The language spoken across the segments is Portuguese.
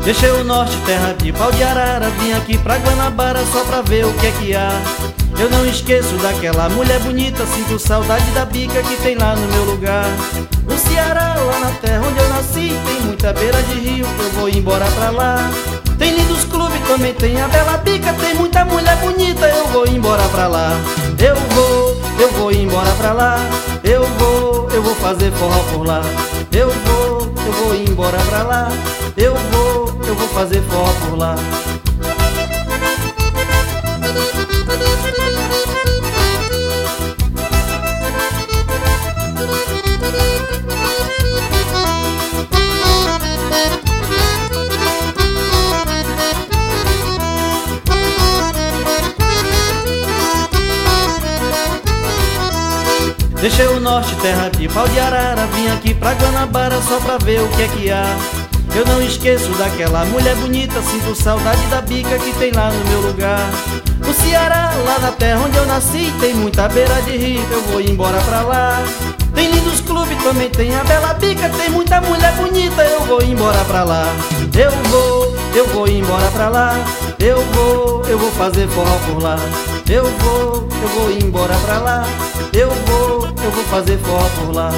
Deixei o norte, terra de pau de arara, vim aqui pra Guanabara só pra ver o que é que há. Eu não esqueço daquela mulher bonita, sinto saudade da bica que tem lá no meu lugar. No Ceará, lá na terra onde eu nasci, tem muita beira de rio, eu vou embora pra lá. Tem lindos clubes, também tem a bela bica, tem muita mulher bonita, eu vou embora pra lá. Eu vou embora pra lá. Eu vou fazer forró por lá. Eu vou embora pra lá. Eu vou fazer forró por lá. Deixei o norte, terra de pau de arara, vim aqui pra Guanabara só pra ver o que é que há. Eu não esqueço daquela mulher bonita, sinto saudade da bica que tem lá no meu lugar. No Ceará, lá na terra onde eu nasci, tem muita beira de rio, eu vou embora pra lá. Tem lindos clubes, também tem a bela bica, tem muita mulher bonita, eu vou embora pra lá. Eu vou embora pra lá. Eu vou fazer forró por lá. Eu vou embora pra lá. Eu vou fazer forró por lá.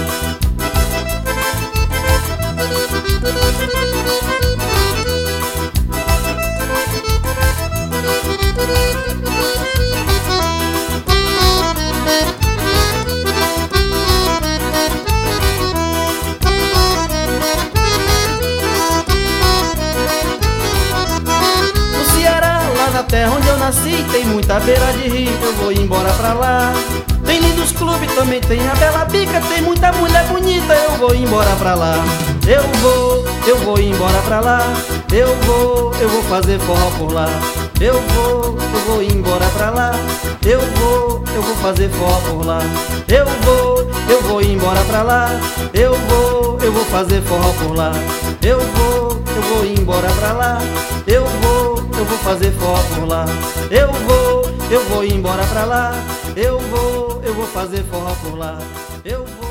Na terra onde eu nasci, tem muita beira de rio, eu vou embora pra lá. Tem lindos clubes, também tem a bela bica, tem muita mulher bonita, eu vou embora pra lá. Eu vou embora pra lá. Eu vou fazer forró por lá. Eu vou embora pra lá. Eu vou fazer forró por lá. Eu vou embora pra lá. Eu vou fazer forró por lá. Eu vou embora pra lá. Eu vou fazer forró por lá. Eu vou embora pra lá. Eu vou fazer forró por lá. Eu vou